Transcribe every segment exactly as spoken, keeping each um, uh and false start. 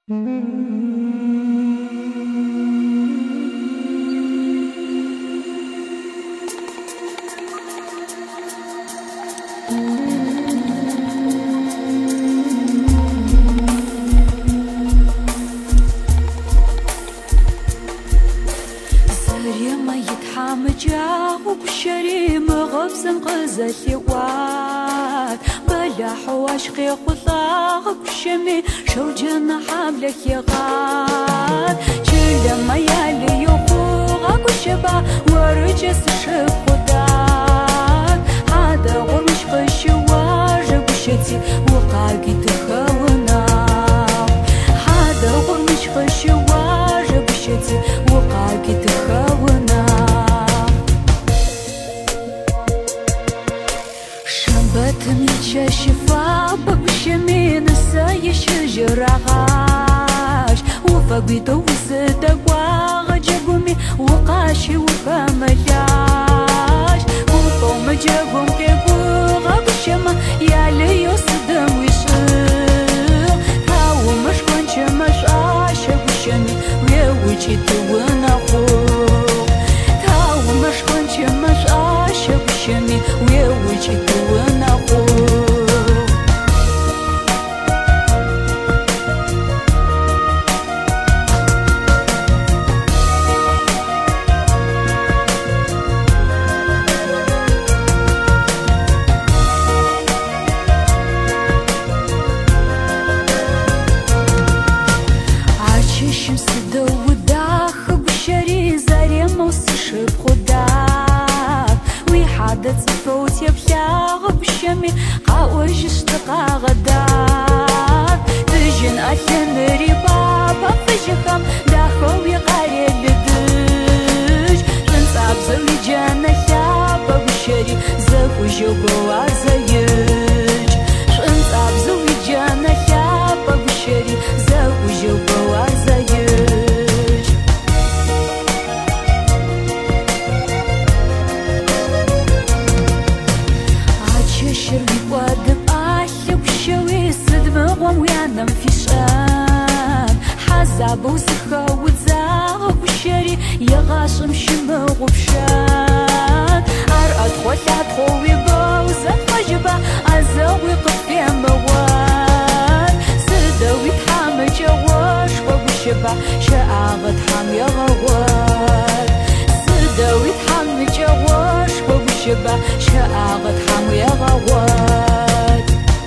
وبشري مغبزن غزلي واد بلا حواشقي خطاغ بشمي شو جنة حملك يغاد شيل ما يالي يفوغك وشبا ورجس شب خداك هذا غرمش قشواج بشتي وقاقي تخونا هذا غرمش قشواج بشتي وقاقي تخونا تمشي شفاف بشمين الساي شجر عاش وفبيتو وصدق واغجبمي وقاشي وفملاش وطوم جبم كبوغ بشما يالي يصدم ويشغ هاو مش كنش مش عاش بشمي ويوجي تونا خوغ هاو مش كنش مش عاش بشمي ويوجي تونا تفوت يبلاغ بشمي قاوج اشتقا غدار تجن أثن ربابا فجخم داخو يقاري لدج تنصاب زوي جانا ثابا بشري زوج وبوا زيج تنصاب زوي جانا ثابا بشري زوج وبوا زيج ويانا في شان حزاب وسخا وتزاغ وشري يغاشم شمغ وبشان أرقد خوثات خوي بوزات وجبا أزاوي قفيا موان سدوي تحام جواش وبشبا شاغد حام يغوان سدوي تحام جواش وبشبا شاغد حام يغوان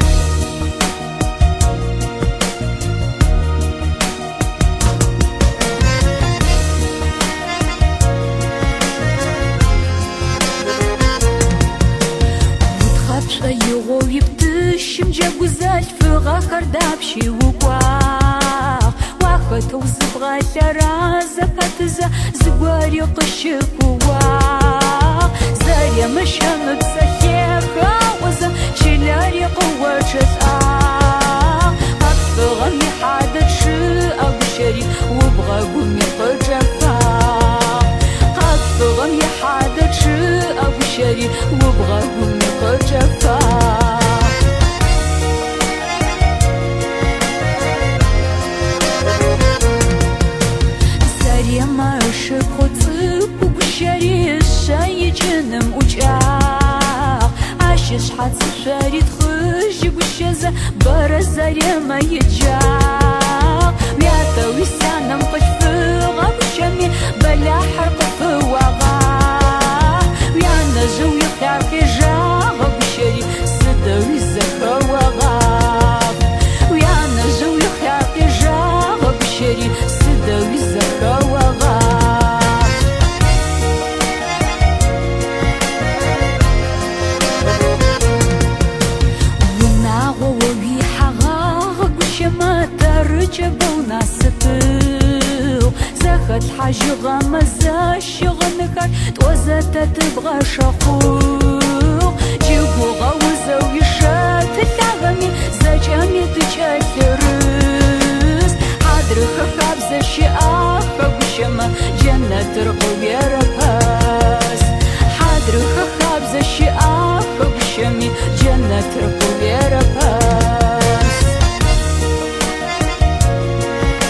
يغوي بتشم جاوزال فغا خردابشي وقواغ واخد وزبغا لرازة كاتزا زباري قشق وواغ زاريا مشام بسخيخا وزا شلاري قوة جزاغ أطفغا يحادت شاء بشري وبغا قمي قجفاغ أطفغا يحادت شاء بشري وبغا قمي قجفاغ جنم وجاغ عاشش حد سفاري تخرج بوشزة برزاري ما يجاغ وياتا ويسانا مقشفغ بوشمي بلا حرق فواغا ويانا زوي خيارك جاغ بوشري سدوي زخا وغاغ ويانا زوي خيارك جاغ بوشري سدوي زخا وغاغ جبونا ستو زخت حاجة غمزة شغنكر توزت تبغى شخوق جيبو غوزة ويشات التغمي زجامي تجاترس حضرك خبزة شيئا فبشما جنة ترقوي رباس حضرك خبزة شيئا فبشمي جنة ترقوي رباس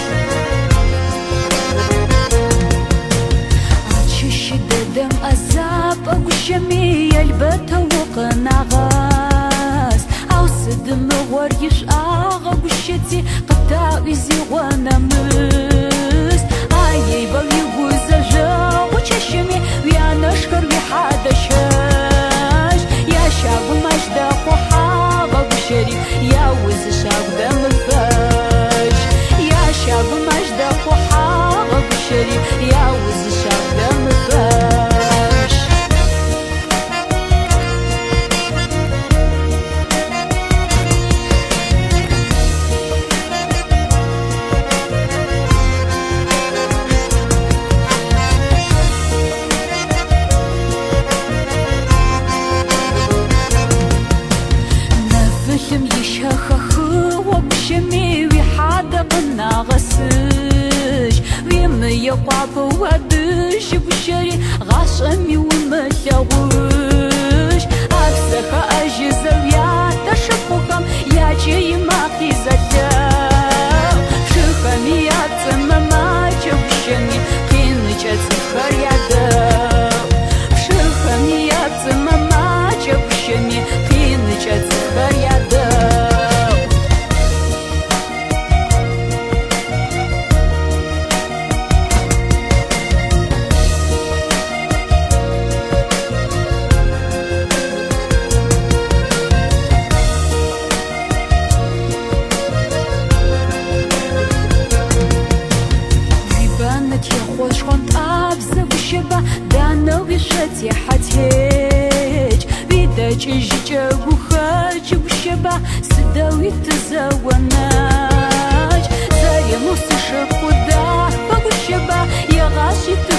يقعب ودش بشري غاشمي ومتلوش أكسخ أجزو يا تشبخم يا جي ما قيزتا شخمي يا تمما جبشمي قينج أتخر يا دو شخمي يا تمما جبشمي قينج أتخر يا دو خوش خوند أبزه وشبه دانو بشتي حتهج بيدج إججا وخاج وشبه سداوي تزاوناج زي موسى شق ودا وشبه يا غاشي